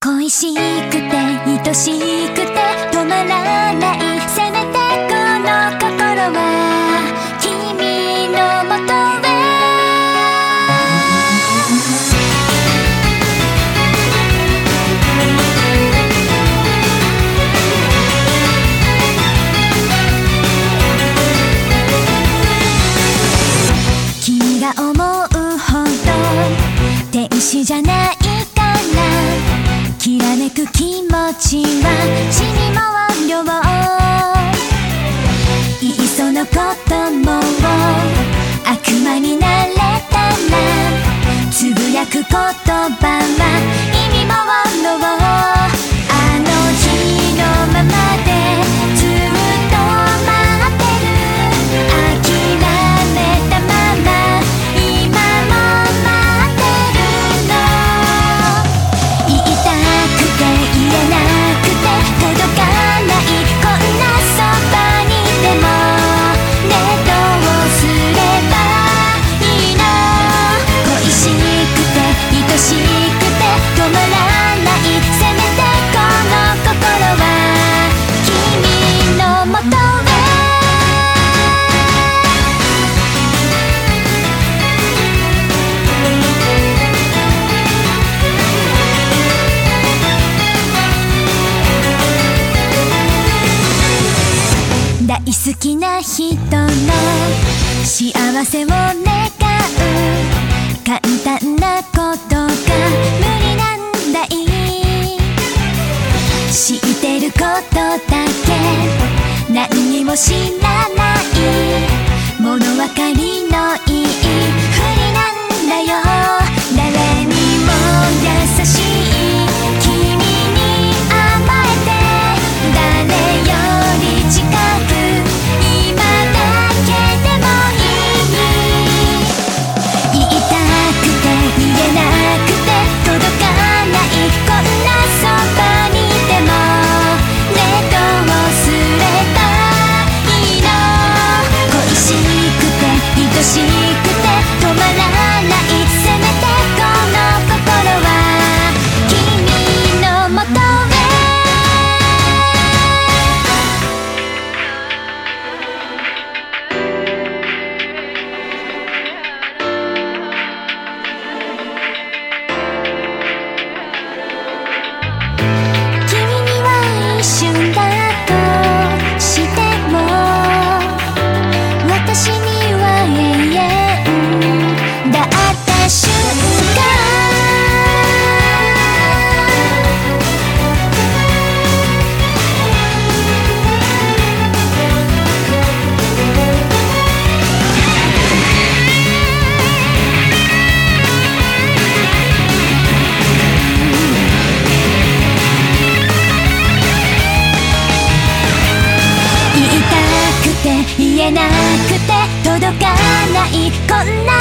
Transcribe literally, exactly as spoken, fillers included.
恋しくて愛しくて止まらないせめてこの心は君のもとへ君が思うほど天使じゃないきらめく気持ちは死にも量いっそのことも悪魔になれたらつぶやく言葉は意味もろあの日のままでずっと待ってる諦めたまま今も待ってるの言いた言えなくて届かないこんなそばにいてもねどうすればいいの恋しくて愛しくて止まらないせめてこの心は君のもとへ大好きな人の幸せを願う簡単なことが無理なんだい知ってることだけ何にも知らない物分かりのいいふりなんだよ誰にも優しい君に甘えて誰より近く愛しくて止まらないせめてこの心は君のもとへ君には一瞬だとしても私にだった瞬間言いたくて言えなくて届かないこんな